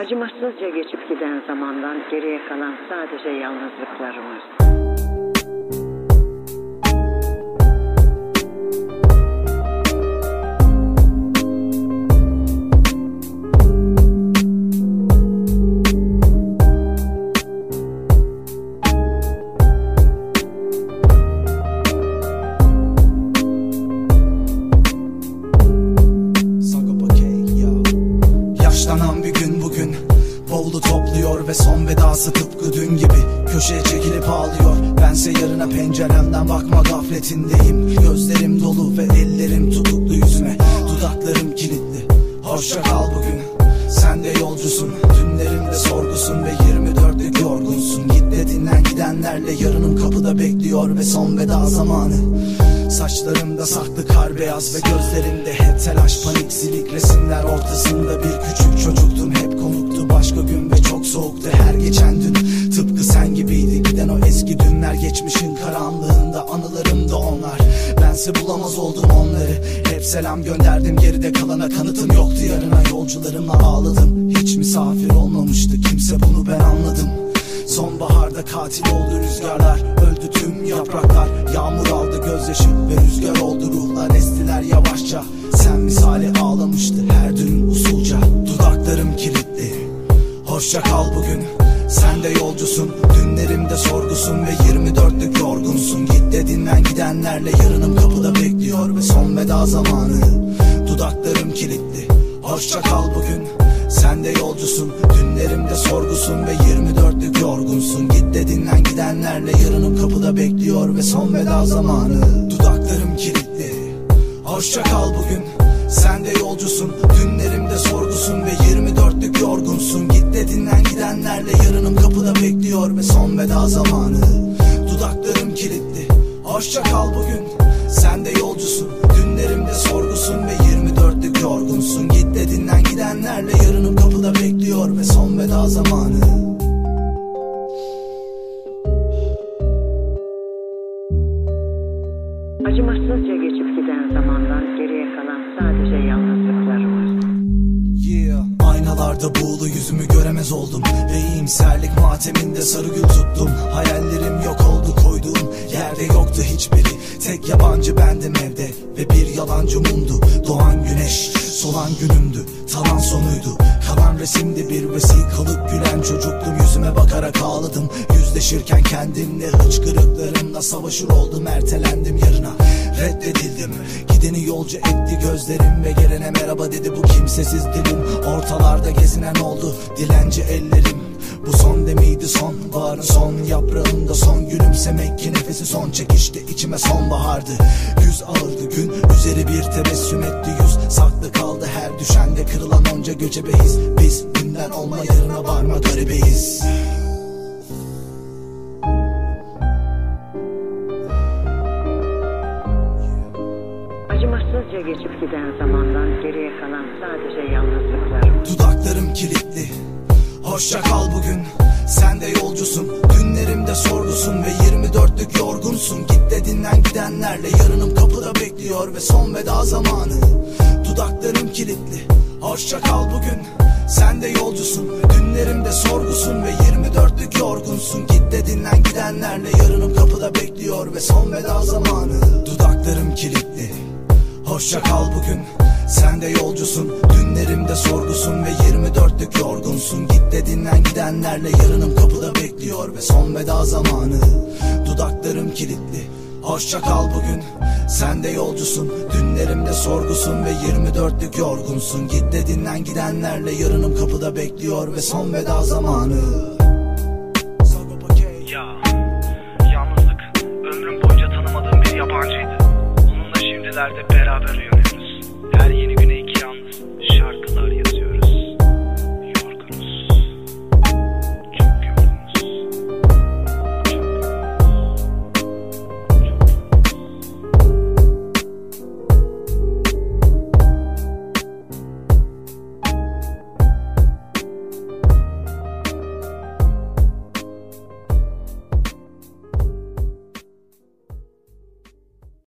Acımasızca geçip giden zamandan geriye kalan sadece yalnızlıklarımız. Yaşlanan bir gün bugün, bavulu topluyor ve son vedası tıpkı dün gibi köşeye çekilip ağlıyor. Bense yarına penceremden bakma gafletindeyim. Gözlerim dolu ve ellerim tutuklu yüzüme, dudaklarım kilitli. Hoşça kal bugün, sen de yolcusun. Dünlerimde sorgusun ve 24'lük yorgunsun. Git de dinlen, gidenlerle yarınım kapıda bekliyor ve son veda zamanı. Saçlarımda saklı kar beyaz ve gözlerimde hep telaş, panik, silik resimler ortasında bir küçük çocuktum. Hep konuktu başka gün ve çok soğuktu her geçen dün. Tıpkı sen gibiydi giden o eski dünler, geçmişin karanlığında anılarımda onlar. Bense bulamaz oldum onları, hep selam gönderdim, geride kalana kanıtım yoktu. Yarına yolcularımla ağladım, hiç misafir olmamıştı kimse, bunu ben anladım. Sonbaharda katil oldu rüzgarlar, öldü tüm yapraklar. Yağmur aldı gözyaşı ve rüzgar oldu ruhlar, estiler yavaşça. Sen misali ağlamıştı her düğün usulca. Dudaklarım kilitli, hoşça kal bugün, sen de yolcusun. Dünlerimde sorgusun ve 24'lük yorgunsun. Git de dinlen, gidenlerle yarınım kapıda bekliyor ve son veda zamanı. Dudaklarım kilitli, hoşça kal bugün, sen de yolcusun. Dünlerimde sorgusun ve 24'lük yorgunsun. Git de dinlen, gidenlerle yarınım kapıda bekliyor ve son veda zamanı. Dudaklarım kilitli, hoşça kal bugün, sen de yolcusun. Dünlerimde sorgusun ve 24'lük yorgunsun. Git de dinlen, gidenlerle yarınım kapıda bekliyor ve son veda zamanı. Dudaklarım kilitli, hoşça kal bugün, sen de yolcusun. Dünlerimde sorgusun ve 24'lük yorgunsun. Git de dinlen, gidenlerle yarınım kapıda bekliyor ve son veda zamanı. Acımasızca geçip giden zamandan geriye kalan sadece yalnızlıklarımız. Aynalarda buğulu yüzümü göremez oldum ve iyimserlik mateminde sarı gül tuttum. Hayallerim yok oldu, koyduğum yerde yoktu hiçbiri. Tek yabancı bendim evde ve bir yalancı mumdu. Doğan güneş, solan günümdü, talan sonuydu. Kalan resimde bir vesikalık, gülen çocuktum. Yüzüme bakarak ağladım, yüzleşirken kendimle. Hıçkırıklarımla savaşır oldum, ertelendim yarına. Reddedildim, gideni yolcu etti gözlerim ve gelene merhaba dedi bu kimsesiz dilim. Ortalarda gezinen oldu dilenci ellerim. Bu son demiydi sonbaharın son yaprağında, son gülümsemek ki nefesi son çekişti içime sonbahardı. Yüz ağırdı gün üzeri bir tebessüm etti yüz, saklı kaldı her düşende kırılan onca göcebe his. Biz dünden olma yarına varma garibeyiz. Acımasızca geçip giden zamandan geriye kalan sadece yalnızlıklarımız. Dudaklarım kilitli, hoşça kal bugün, sen de yolcusun. Dünlerimde sorgusun ve 24'lük yorgunsun. Git de dinlen, gidenlerle yarınım kapıda bekliyor ve son veda zamanı. Dudaklarım kilitli, hoşça kal bugün, sen de yolcusun. Dünlerimde sorgusun ve 24'lük yorgunsun. Git de dinlen, gidenlerle yarınım kapıda bekliyor ve son veda zamanı. Dudaklarım kilitli, hoşça kal bugün, sen de yolcusun. Dünlerimde sorgusun ve 24'lük yorgunsun. Git de dinlen, gidenlerle yarınım kapıda bekliyor ve son veda zamanı. Dudaklarım kilitli, hoşça kal bugün, sen de yolcusun. Dünlerimde sorgusun ve 24'lük yorgunsun. Git de dinlen, gidenlerle yarınım kapıda bekliyor ve son veda zamanı. Ya, yalnızlık ömrüm boyunca tanımadığım bir yabancıydı. Onunla şimdilerde beraber uyuyorum.